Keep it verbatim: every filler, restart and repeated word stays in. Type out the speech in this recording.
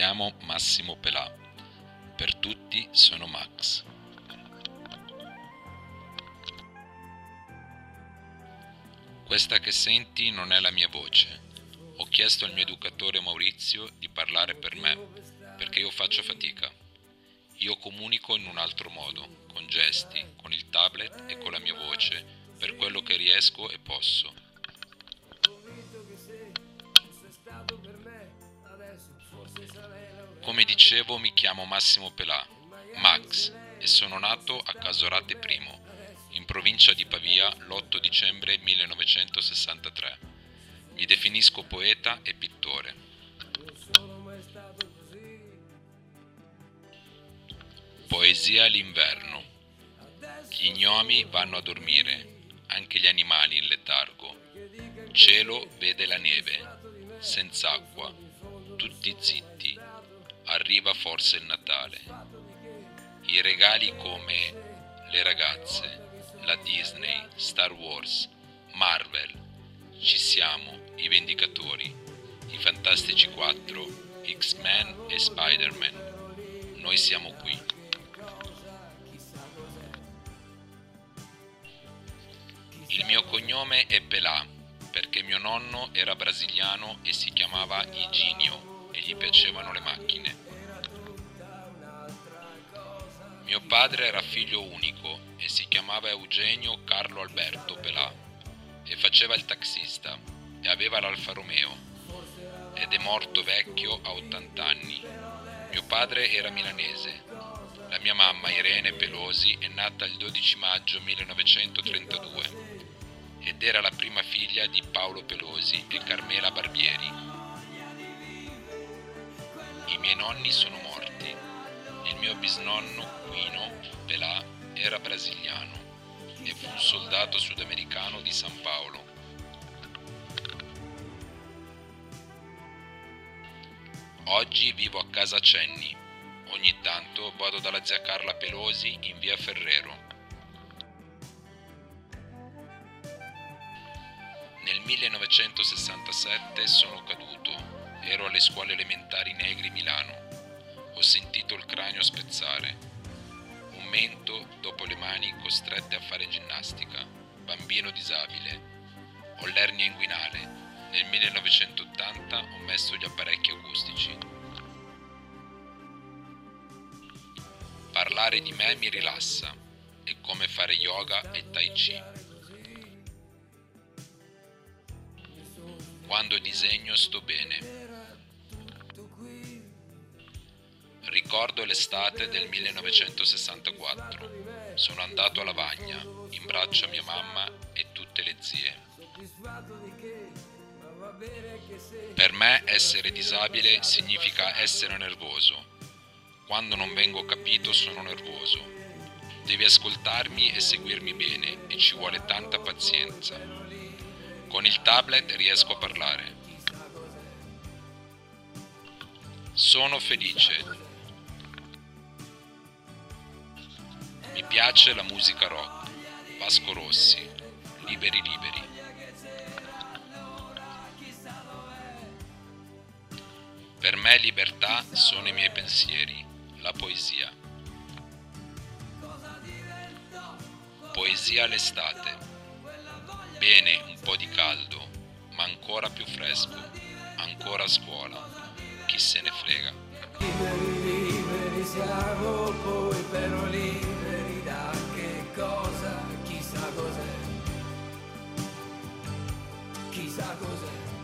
chiamo Massimo Pelà. Per tutti sono Max. Questa che senti non è la mia voce. Ho chiesto al mio educatore Maurizio di parlare per me, perché io faccio fatica. Io comunico in un altro modo, con gesti, con il tablet e con la mia voce, per quello che riesco e posso. Come dicevo, mi chiamo Massimo Pelà, Max, e sono nato a Casorate I, in provincia di Pavia, l'otto dicembre millenovecentosessantatré. Mi definisco poeta e pittore. Poesia all'inverno. Gli gnomi vanno a dormire, anche gli animali in letargo. Cielo vede la neve, senza acqua, tutti zitti. Arriva forse il Natale. I regali come le ragazze, la Disney, Star Wars, Marvel. Ci siamo, i Vendicatori, i Fantastici quattro, X-Men e Spider-Man. Noi siamo qui. Il mio cognome è Pelà, perché mio nonno era brasiliano e si chiamava Iginio e gli piacevano le macchine. Mio padre era figlio unico e si chiamava Eugenio Carlo Alberto Pelà e faceva il taxista e aveva l'Alfa Romeo ed è morto vecchio a ottanta anni. Mio padre era milanese. La mia mamma Irene Pelosi è nata il dodici maggio millenovecentotrentadue ed era la prima figlia di Paolo Pelosi e Carmela Barbieri. I miei nonni sono morti. Il mio bisnonno Quino Pelà era brasiliano e fu un soldato sudamericano di San Paolo. Oggi vivo a casa Cenni. Ogni tanto vado dalla zia Carla Pelosi in via Ferrero. Nel millenovecentosessantasette sono caduto. Ero alle scuole elementari Negri Milano. Ho sentito il cranio spezzare. Un mento dopo le mani costrette a fare ginnastica. Bambino disabile. Ho l'ernia inguinale. Nel millenovecentottanta ho messo gli apparecchi acustici. Parlare di me mi rilassa. È come fare yoga e tai chi. Quando disegno sto bene. Ricordo l'estate del millenovecentosessantaquattro. Sono andato a Lavagna, in braccio a mia mamma e tutte le zie. Per me essere disabile significa essere nervoso. Quando non vengo capito sono nervoso. Devi ascoltarmi e seguirmi bene e ci vuole tanta pazienza. Con il tablet riesco a parlare. Sono felice. Mi piace la musica rock, Vasco Rossi, Liberi Liberi. Per me libertà sono i miei pensieri, la poesia. Poesia all'estate. Bene, un po' di caldo, ma ancora più fresco, ancora a scuola, chi se ne frega. Liberi, liberi siamo, poi però liberi da che cosa? Chissà cos'è, chissà cos'è.